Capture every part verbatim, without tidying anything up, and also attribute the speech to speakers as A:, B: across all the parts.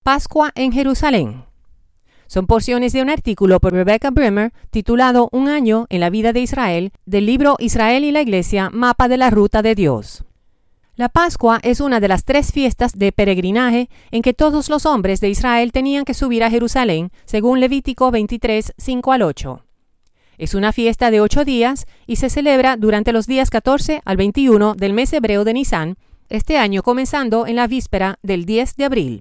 A: Pascua en Jerusalén. Son porciones de un artículo por Rebecca Brimmer titulado Un año en la vida de Israel, del libro Israel y la Iglesia, Mapa de la Ruta de Dios. La Pascua es una de las tres fiestas de peregrinaje en que todos los hombres de Israel tenían que subir a Jerusalén, según Levítico veintitrés, cinco al ocho. Es una fiesta de ocho días y se celebra durante los días catorce al veintiuno del mes hebreo de Nisán, este año comenzando en la víspera del diez de abril.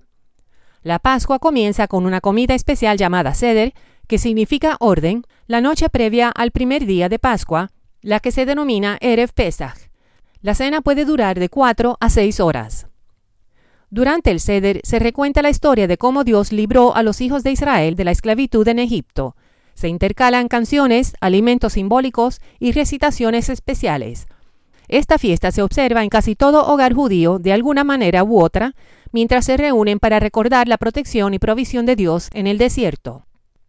A: La Pascua comienza con una comida especial llamada Seder, que significa orden, la noche previa al primer día de Pascua, la que se denomina Erev Pesach. La cena puede durar de cuatro a seis horas. Durante el Seder se recuenta la historia de cómo Dios libró a los hijos de Israel de la esclavitud en Egipto. Se intercalan canciones, alimentos simbólicos y recitaciones especiales. Esta fiesta se observa en casi todo hogar judío de alguna manera u otra, mientras se reúnen para recordar la protección y provisión de Dios en el desierto.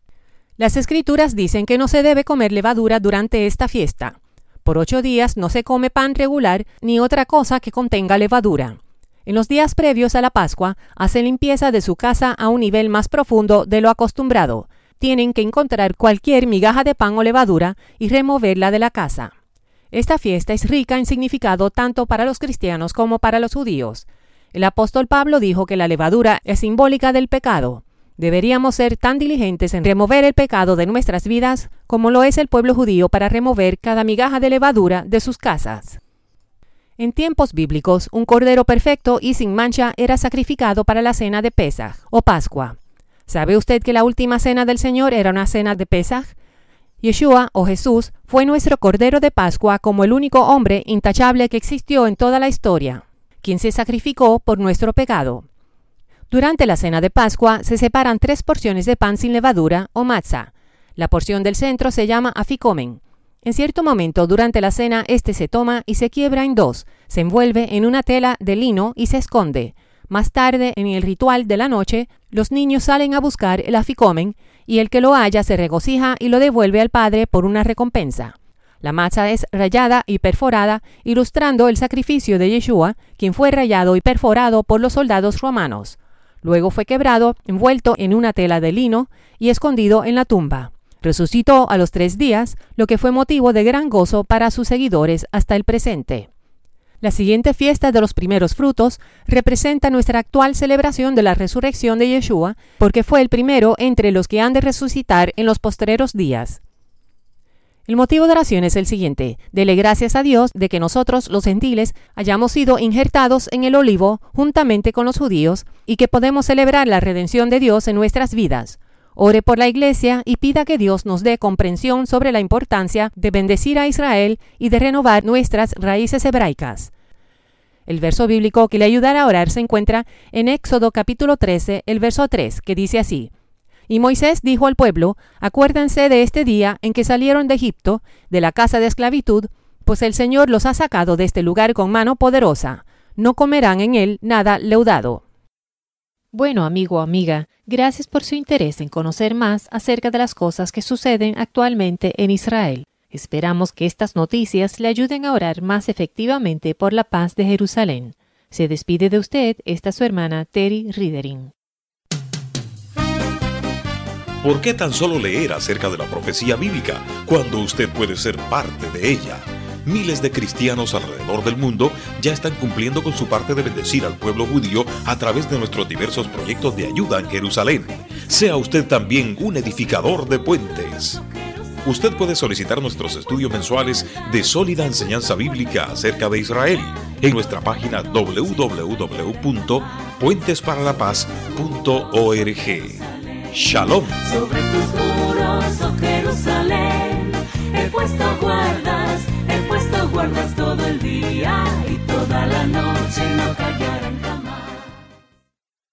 A: Las Escrituras dicen que no se debe comer levadura durante esta fiesta. Por ocho días no se come pan regular ni otra cosa que contenga levadura. En los días previos a la Pascua, hace limpieza de su casa a un nivel más profundo de lo acostumbrado. Tienen que encontrar cualquier migaja de pan o levadura y removerla de la casa. Esta fiesta es rica en significado tanto para los cristianos como para los judíos. El apóstol Pablo dijo que la levadura es simbólica del pecado. Deberíamos ser tan diligentes en remover el pecado de nuestras vidas como lo es el pueblo judío para remover cada migaja de levadura de sus casas. En tiempos bíblicos, un cordero perfecto y sin mancha era sacrificado para la cena de Pesaj o Pascua. ¿Sabe usted que la última cena del Señor era una cena de Pesaj? Yeshua o Jesús fue nuestro cordero de Pascua como el único hombre intachable que existió en toda la historia, quien se sacrificó por nuestro pecado. Durante la cena de Pascua se separan tres porciones de pan sin levadura o matzah. La porción del centro se llama afikomen. En cierto momento durante la cena este se toma y se quiebra en dos, se envuelve en una tela de lino y se esconde. Más tarde, en el ritual de la noche, los niños salen a buscar el afikomen y el que lo halla se regocija y lo devuelve al padre por una recompensa. La matzah es rayada y perforada, ilustrando el sacrificio de Yeshua, quien fue rayado y perforado por los soldados romanos. Luego fue quebrado, envuelto en una tela de lino y escondido en la tumba. Resucitó a los tres días, lo que fue motivo de gran gozo para sus seguidores hasta el presente. La siguiente fiesta de los primeros frutos representa nuestra actual celebración de la resurrección de Yeshua, porque fue el primero entre los que han de resucitar en los postreros días. El motivo de oración es el siguiente: dele gracias a Dios de que nosotros, los gentiles, hayamos sido injertados en el olivo juntamente con los judíos y que podemos celebrar la redención de Dios en nuestras vidas. Ore por la Iglesia y pida que Dios nos dé comprensión sobre la importancia de bendecir a Israel y de renovar nuestras raíces hebraicas. El verso bíblico que le ayudará a orar se encuentra en Éxodo capítulo trece, el verso tres, que dice así: Y Moisés dijo al pueblo: Acuérdense de este día en que salieron de Egipto, de la casa de esclavitud, pues el Señor los ha sacado de este lugar con mano poderosa. No comerán en él nada leudado. Bueno, amigo o amiga, gracias por su interés en conocer más acerca de las cosas que suceden actualmente en Israel. Esperamos que estas noticias le ayuden a orar más efectivamente por la paz de Jerusalén. Se despide de usted esta su hermana Terry Ridering.
B: ¿Por qué tan solo leer acerca de la profecía bíblica cuando usted puede ser parte de ella? Miles de cristianos alrededor del mundo ya están cumpliendo con su parte de bendecir al pueblo judío a través de nuestros diversos proyectos de ayuda en Jerusalén. Sea usted también un edificador de puentes. Usted puede solicitar nuestros estudios mensuales de sólida enseñanza bíblica acerca de Israel en nuestra página doble u doble u doble u punto puentes para la paz punto org. Shalom.
C: Sobre tus muros, oh Jerusalén, he puesto guardas, he puesto guardas todo el día y toda la noche no callarás.